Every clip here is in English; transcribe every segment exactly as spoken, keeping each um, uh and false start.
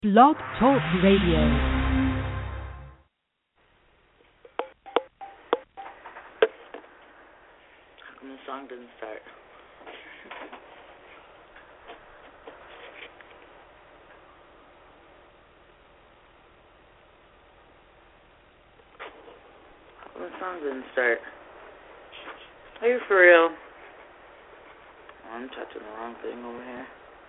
Blog Talk Radio. How come the song didn't start? How come the song didn't start? Are you for real? Oh, I'm touching the wrong thing over here.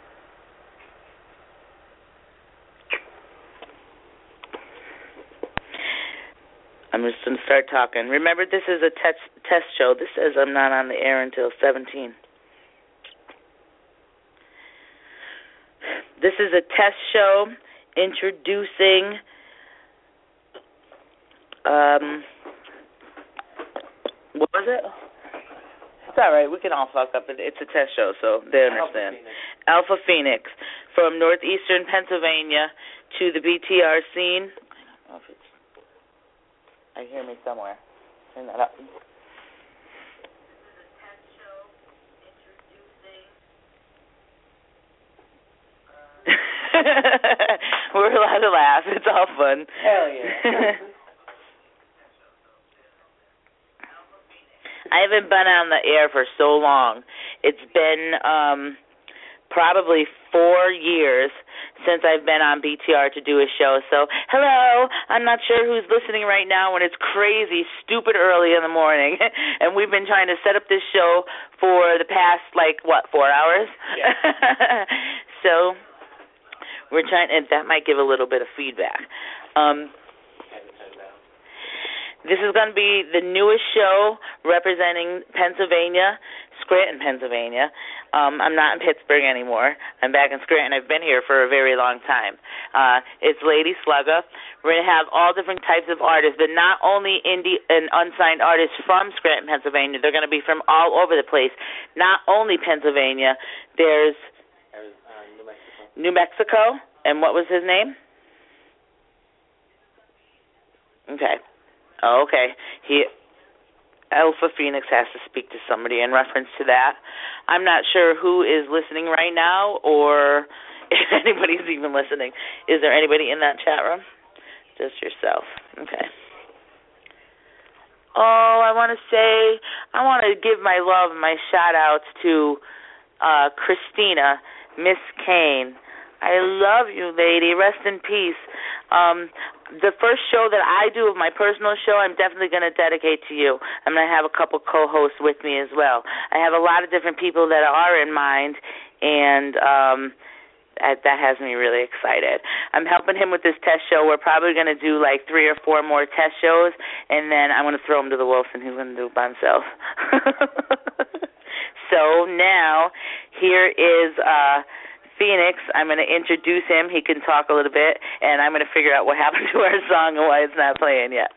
I'm just going to start talking. Remember, this is a test test show. This says I'm not on the air until seventeen. This is a test show introducing um what was it? It's all right. We can all fuck up. It's a test show, so they understand. Alpha Phoenix, Alpha Phoenix from northeastern Pennsylvania to the B T R scene. I don't know if it's I hear me somewhere. Turn that up. We're allowed to laugh. It's all fun. Hell yeah. I haven't been on the air for so long. It's been um, probably four years since I've been on B T R to do a show. So, hello, I'm not sure who's listening right now when it's crazy, stupid early in the morning. And we've been trying to set up this show for the past, like, what, four hours? Yeah. So, we're trying, and that might give a little bit of feedback. Um, this is going to be the newest show representing Pennsylvania, Scranton, Pennsylvania. Um, I'm not in Pittsburgh anymore. I'm back in Scranton. I've been here for a very long time. Uh, it's Lady Slugga. We're going to have all different types of artists, but not only indie and unsigned artists from Scranton, Pennsylvania. They're going to be from all over the place. Not only Pennsylvania. There's uh, New Mexico. New Mexico. And what was his name? Okay. Oh, okay. He... Alpha Phoenix has to speak to somebody in reference to that. I'm not sure who is listening right now or if anybody's even listening. Is there anybody in that chat room? Just yourself. Okay. Oh, I want to say, I want to give my love and my shout-outs to uh, Christina, Miss Kane. I love you, lady. Rest in peace. Um, the first show that I do of my personal show, I'm definitely going to dedicate to you. I'm going to have a couple co-hosts with me as well. I have a lot of different people that are in mind, and um, that, that has me really excited. I'm helping him with this test show. We're probably going to do like three or four more test shows, and then I'm going to throw him to the wolves, and he's going to do it by himself. So now, here is... Uh, Phoenix. I'm going to introduce him. He can talk a little bit, and I'm going to figure out what happened to our song and why it's not playing yet.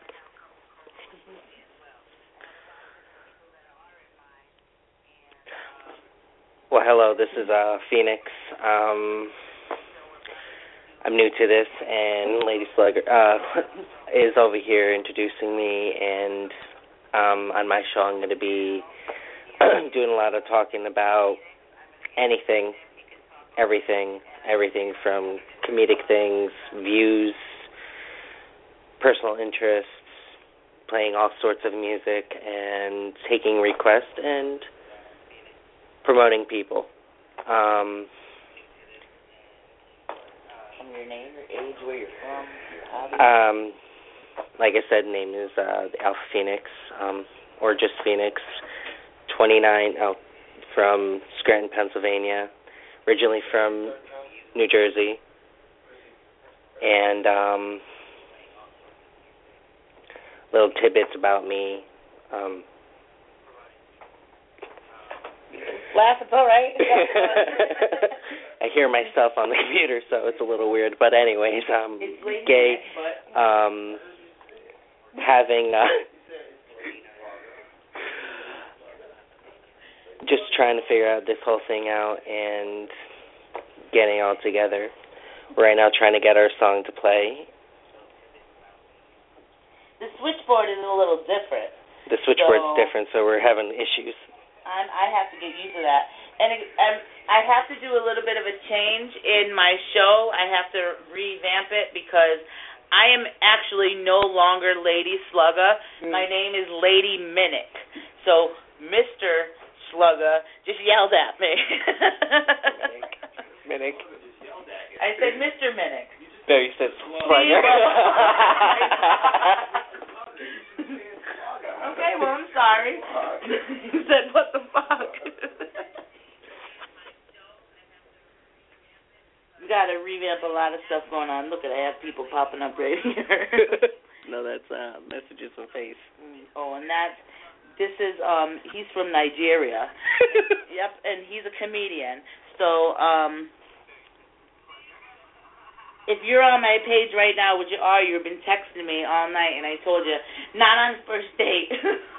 Well, hello, this is uh, Phoenix. Um, I'm new to this, and Lady Slugga uh, is over here introducing me, and um, on my show I'm going to be doing a lot of talking about anything, everything, everything from comedic things, views, personal interests, playing all sorts of music, and taking requests and promoting people. Um, your name, your age, where you're from, your hobby? Um, like I said, name is uh, the Alpha Phoenix, um, or just Phoenix, twenty-nine, oh, from Scranton, Pennsylvania. Originally from New Jersey, and um, little tidbits about me. Um, Laugh, it's all right. I hear myself on the computer, so it's a little weird. But anyways, I'm gay. Um, having uh, just trying to figure out this whole thing out and getting it all together. We're right now trying to get our song to play. The switchboard is a little different. The switchboard's so different, so we're having issues. I'm, I have to get used to that. and it, um, I have to do a little bit of a change in my show. I have to revamp it because I am actually no longer Lady Slugga. Mm. My name is Lady Minnick. So Mister Slugga just yelled at me. Minnick. Minnick. I said Mister Minnick. No, you said Slugga. Okay, well, I'm sorry. You said, what the fuck? You got to revamp a lot of stuff going on. Look at, I have people popping up right here. No, that's uh, messages on face. Oh, and that's, this is, um, he's from Nigeria. Yep, and he's a comedian. So, um, if you're on my page right now, which you are, you've been texting me all night, and I told you, not on first date.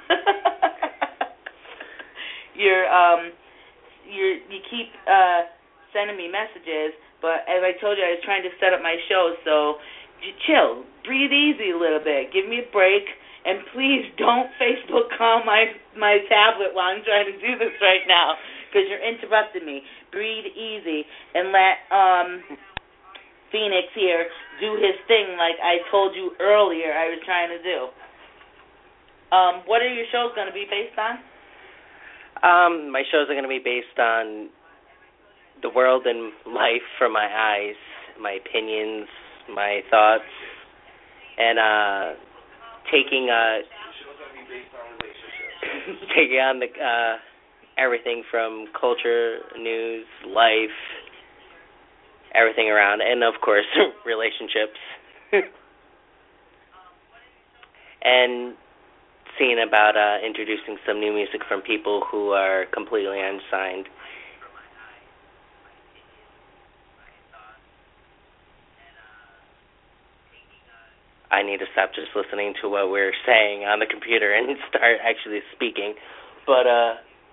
you're, um, you're, you keep uh, sending me messages, but as I told you, I was trying to set up my show, so chill, breathe easy a little bit, give me a break, and please don't Facebook call my my tablet while I'm trying to do this right now, because you're interrupting me. Breathe easy and let um. Phoenix here do his thing like I told you earlier I was trying to do. Um, what are your shows going to be based on? Um, my shows are going to be based on the world and life from my eyes, my opinions, my thoughts, and uh, taking uh, taking on the uh, everything from culture, news, life, everything around, and of course, relationships. And seeing about uh, introducing some new music from people who are completely unsigned. I need to stop just listening to what we're saying on the computer and start actually speaking. But, uh...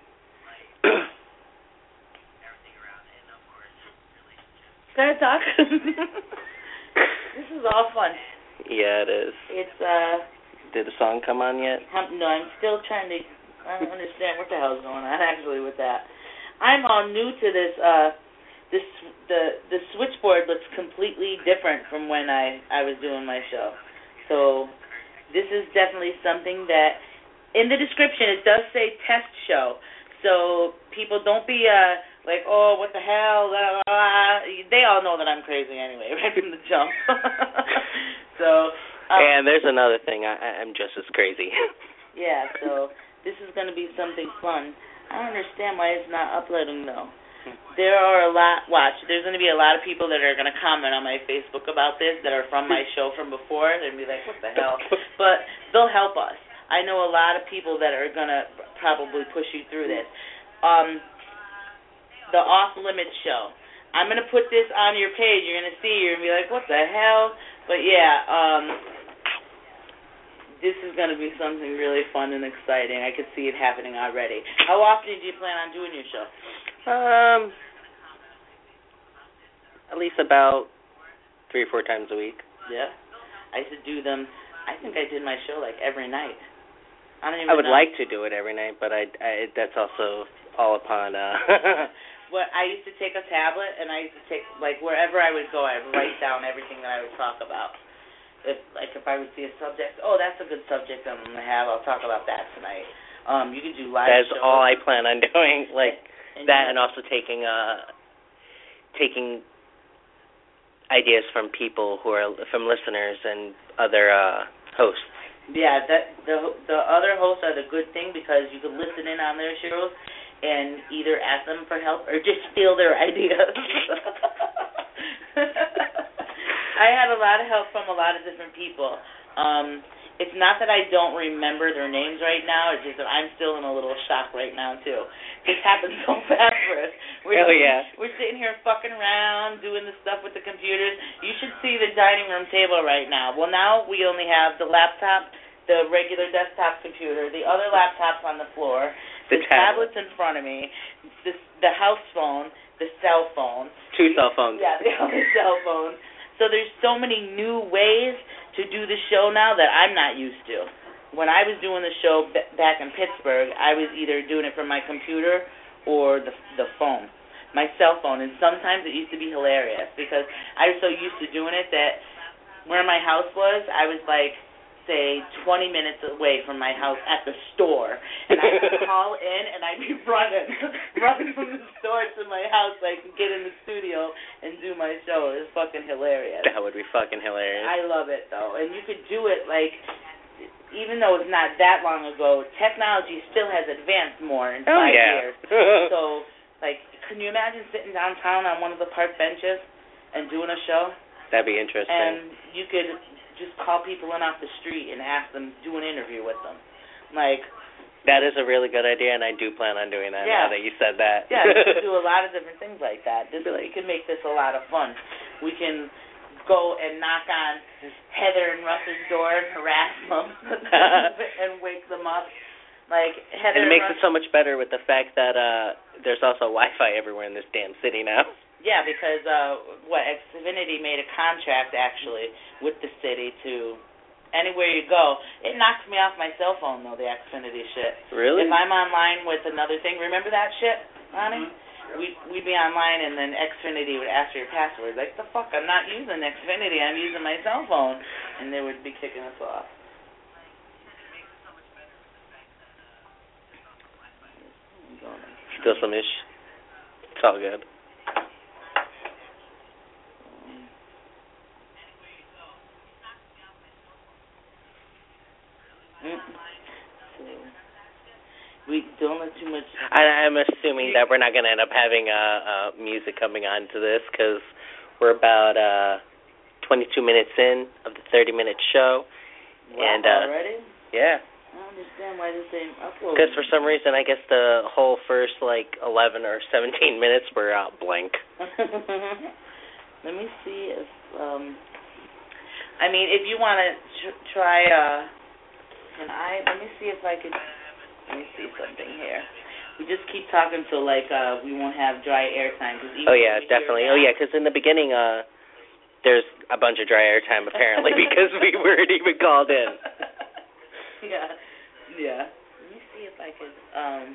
Can I talk? This is all fun. Yeah, it is. It's, uh... Did the song come on yet? I'm, no, I'm still trying to... I don't understand what the hell's going on, actually, with that. I'm all new to this, uh... This, the the switchboard looks completely different from when I, I was doing my show. So, this is definitely something that... In the description, it does say test show. So, people don't be, uh... like, oh, what the hell, blah, blah, blah. They all know that I'm crazy anyway, right from the jump. so, um, and there's another thing, I, I'm just as crazy. Yeah, so this is going to be something fun. I don't understand why it's not uploading, though. There are a lot, watch, there's going to be a lot of people that are going to comment on my Facebook about this that are from my show from before. They're going to be like, what the hell? But they'll help us. I know a lot of people that are going to probably push you through this. Um... The Off-Limits show. I'm going to put this on your page. You're going to see, you're going to be like, what the hell? But, yeah, um, this is going to be something really fun and exciting. I could see it happening already. How often do you plan on doing your show? Um, at least about three or four times a week. Yeah? I used to do them, I think I did my show, like, every night. I don't even I would know. like to do it every night, but I, I that's also all upon... Uh, Well, I used to take a tablet, and I used to take, like, wherever I would go, I would write down everything that I would talk about. If, like, if I would see a subject, oh, that's a good subject I'm going to have, I'll talk about that tonight. Um, you could do live That's shows. all I plan on doing, like and, that, and also taking uh, taking ideas from people who are, from listeners and other uh, hosts. Yeah, that the the other hosts are the good thing because you can listen in on their shows and either ask them for help or just steal their ideas. I had a lot of help from a lot of different people. Um, it's not that I don't remember their names right now. It's just that I'm still in a little shock right now, too. This happened so fast for us. We're, Hell yeah. We're sitting here fucking around, doing the stuff with the computers. You should see the dining room table right now. Well, now we only have the laptop, the regular desktop computer, the other laptops on the floor, The, the tablet. tablets in front of me, the, the house phone, the cell phone. Two cell phones. Yeah, the other cell phone. So there's so many new ways to do the show now that I'm not used to. When I was doing the show b- back in Pittsburgh, I was either doing it from my computer or the the phone, my cell phone. And sometimes it used to be hilarious because I was so used to doing it that where my house was, I was like, say, twenty minutes away from my house at the store. And I would call in, and I'd be running, running from the store to my house so I could get in the studio and do my show. It was fucking hilarious. That would be fucking hilarious. I love it, though. And you could do it, like, even though it's not that long ago, technology still has advanced more in oh, five yeah. years. So, like, can you imagine sitting downtown on one of the park benches and doing a show? That'd be interesting. And you could just call people in off the street and ask them, do an interview with them. Like, that is a really good idea, and I do plan on doing that yeah. now that you said that. Yeah, you can do a lot of different things like that. This, we can make this a lot of fun. We can go and knock on Heather and Russ's door and harass them and wake them up. Like Heather and it makes and it so much better with the fact that uh, there's also Wi-Fi everywhere in this damn city now. Yeah, because uh, what Xfinity made a contract actually with the city to anywhere you go. It knocks me off my cell phone though, the Xfinity shit. Really? If I'm online with another thing, remember that shit, Ronnie? Mm-hmm. We'd, we'd be online and then Xfinity would ask for your password. Like, the fuck, I'm not using Xfinity, I'm using my cell phone. And they would be kicking us off. Still some ish. It's all good. We don't let too much. I, I'm assuming that we're not going to end up having uh, uh, music coming on to this because we're about uh, twenty-two minutes in of the thirty-minute show. Wow, and uh, already? Yeah. I don't understand why this ain't uploaded. Because for some reason, I guess the whole first like eleven or seventeen minutes were uh, blank. Let me see if. Um, I mean, if you want to tr- try. Uh, can I? Let me see if I could. Let me see something here. We just keep talking so like uh, we won't have dry airtime. Oh yeah, definitely. Oh yeah, because in the beginning, uh, there's a bunch of dry airtime apparently because we weren't even called in. Yeah, yeah. Let me see if I could. Um,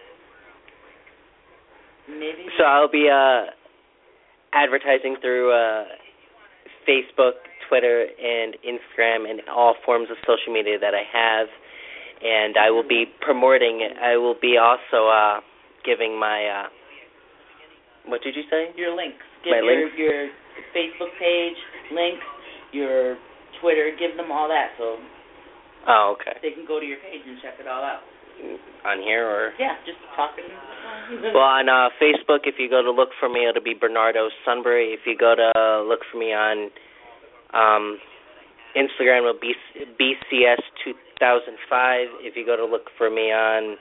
maybe. So I'll be uh, advertising through uh, Facebook, Twitter, and Instagram, and all forms of social media that I have. And I will be promoting, I will be also uh, giving my, uh, what did you say? Your links. Give my your, links? Your Facebook page, links, your Twitter, give them all that so oh, okay. they can go to your page and check it all out. On here or? Yeah, just talking. Well, on uh, Facebook, if you go to look for me, it'll be Bernardo Sunbury. If you go to uh, look for me on um, Instagram, it'll be B C S two thousand five. If you go to look for me on,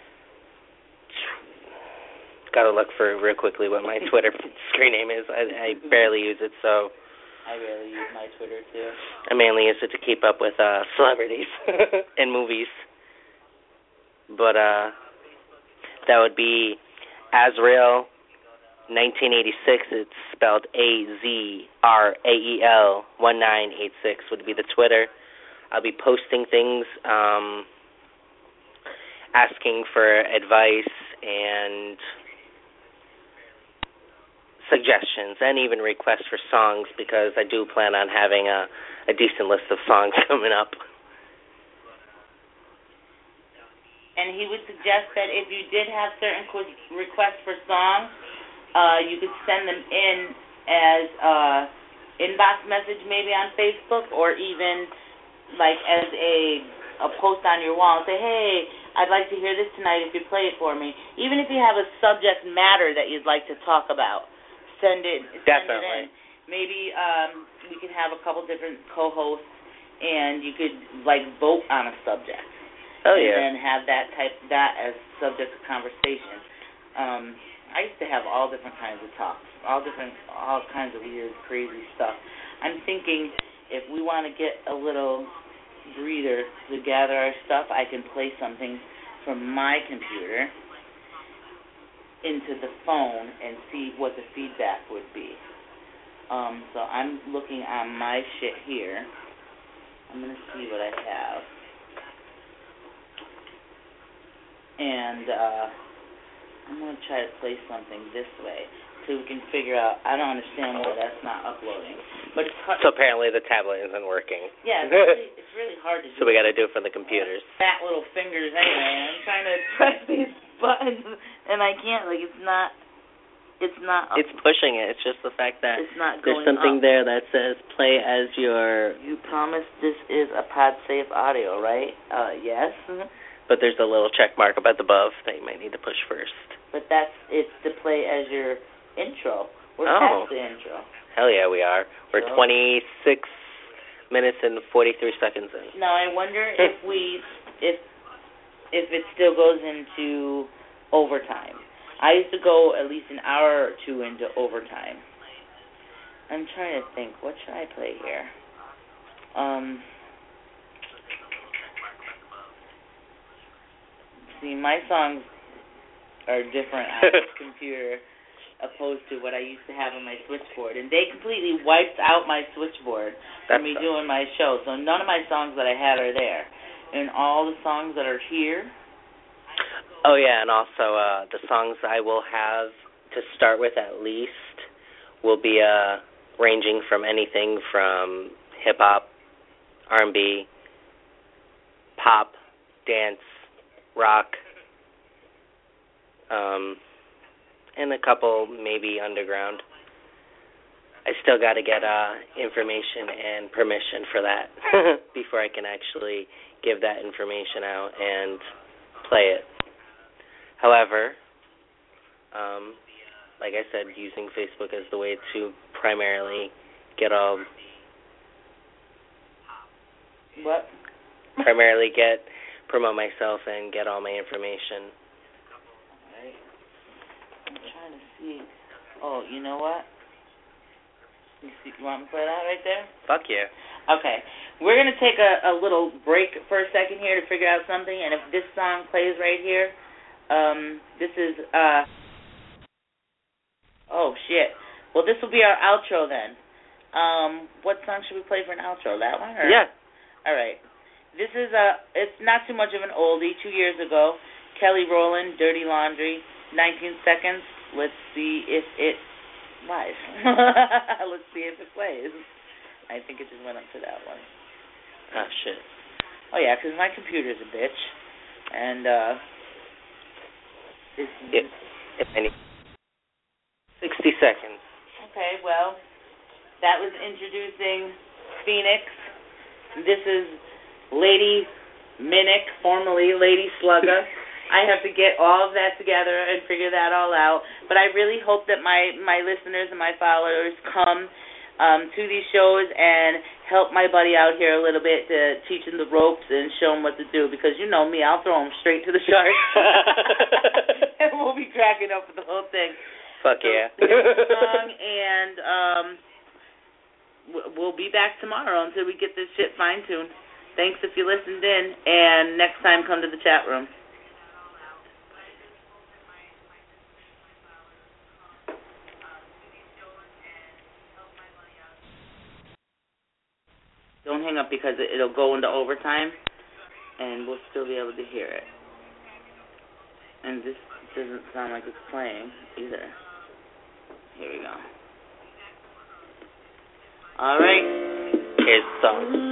gotta look for real quickly what my Twitter screen name is. I, I barely use it, so. I barely use my Twitter too. I mainly use it to keep up with uh, celebrities and movies. But uh, that would be Azrael nineteen eighty-six. It's spelled A Z R A E L one nine eight six would be the Twitter. I'll be posting things, um, asking for advice and suggestions and even requests for songs because I do plan on having a, a decent list of songs coming up. And he would suggest that if you did have certain requests for songs, uh, you could send them in as uh, inbox message maybe on Facebook or even like as a a post on your wall and say, hey, I'd like to hear this tonight if you play it for me. Even if you have a subject matter that you'd like to talk about, send it, send Definitely. it in. Maybe um, we could have a couple different co-hosts and you could like vote on a subject. Oh, and yeah. then have that type that as subject of conversation. Um, I used to have all different kinds of talks, all different, all kinds of weird, crazy stuff. I'm thinking if we want to get a little breather to gather our stuff, I can play something from my computer into the phone and see what the feedback would be. Um, so I'm looking on my shit here. I'm going to see what I have. And uh, I'm going to try to play something this way so we can figure out. I don't understand why that's not uploading. But it's hard. So apparently the tablet isn't working. Yeah, it's really, it's really hard to do. So we got to do it from the computers. Fat little fingers anyway. I'm trying to press these buttons, and I can't. Like, it's not, it's not. Up. It's pushing it. It's just the fact that it's not there's going something up. there that says play as your... You promised this is a PodSafe audio, right? Uh, yes. But there's a little check mark up at the above that you might need to push first. But that's, it's to play as your intro. We're oh. past the intro. Hell yeah, we are. We're so. twenty-six minutes and forty-three seconds in. Now, I wonder if we, if, if it still goes into overtime. I used to go at least an hour or two into overtime. I'm trying to think. What should I play here? Um... See, my songs are different on this computer opposed to what I used to have on my switchboard. And they completely wiped out my switchboard for me doing my show. So none of my songs that I had are there. And all the songs that are here. Oh, yeah, and also uh, the songs I will have to start with at least will be uh, ranging from anything from hip-hop, R and B, pop, dance, rock, um, and a couple maybe underground. I still got to get uh, information and permission for that before I can actually give that information out and play it. However, um, like I said, using Facebook as the way to primarily get all... What? primarily get... promote myself and get all my information. Alright. I'm trying to see. Oh, you know what? You, see, you want me to play that right there? Fuck yeah. Okay. We're going to take a, a little break for a second here to figure out something, and if this song plays right here, um, this is, uh, oh, shit. Well, this will be our outro then. Um, what song should we play for an outro? That one? Or? Yeah. All right. This is a, it's not too much of an oldie, two years ago. Kelly Rowland, Dirty Laundry, nineteen seconds. Let's see if it live. Let's see if it plays. I think it just went up to that one. Oh, shit. Oh, yeah, because my computer's a bitch. And, uh, it's... If, if any. sixty seconds. Okay, well, that was introducing Phoenix. This is... Lady Minnick, formerly Lady Slugger. I have to get all of that together and figure that all out. But I really hope that my, my listeners and my followers come um, to these shows and help my buddy out here a little bit to teach him the ropes and show him what to do. Because you know me, I'll throw him straight to the shark. And we'll be cracking up with the whole thing. Fuck so, yeah. song, and um, we'll be back tomorrow until we get this shit fine-tuned. Thanks if you listened in, and next time come to the chat room. Don't hang up because it, it'll go into overtime, and we'll still be able to hear it. And this doesn't sound like it's playing either. Here we go. All right. Here's the song.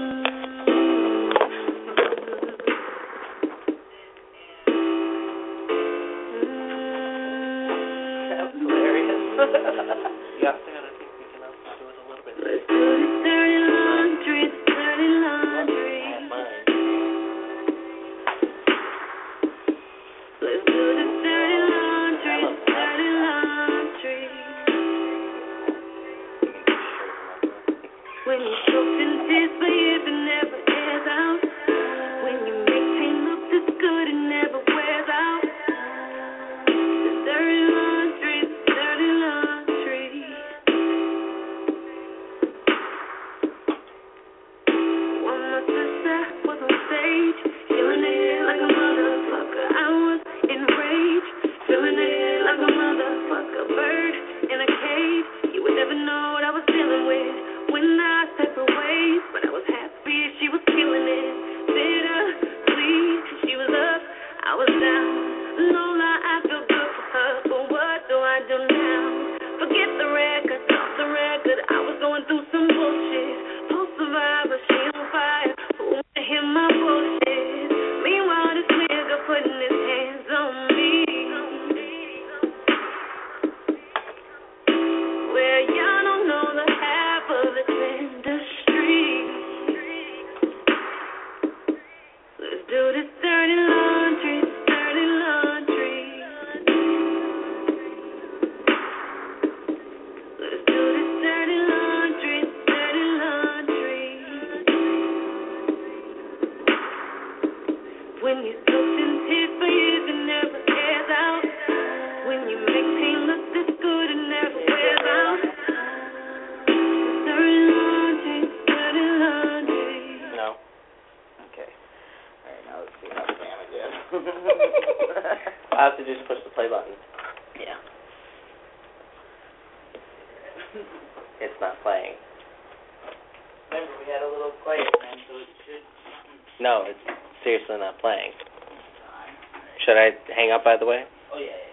Yeah, I think we can also do it a little bit. Let's do this dirty laundry, dirty laundry. I have mine. Let's do this dirty laundry, dirty laundry. When you're soaked in tears for years, it never airs out. When you make pain look this good, it never wears out. The dirty laundry, dirty laundry. When my sister was on stage, feeling it like a motherfucker, I was enraged, feeling it like a motherfucker, bird in a cage. You would never know what I was dealing with when I separate ways, but I was happy she was When you soaked in tears for years and never cares out. When you make pain look this good and never wears out. Dirty laundry, dirty laundry. No. Okay. All right, now let's see how the band again. I have to just push the play button. Yeah. It's not playing. Remember, we had a little quiet time, so it should. No, it's seriously not playing. Should I hang up, by the way? Oh, yeah, yeah.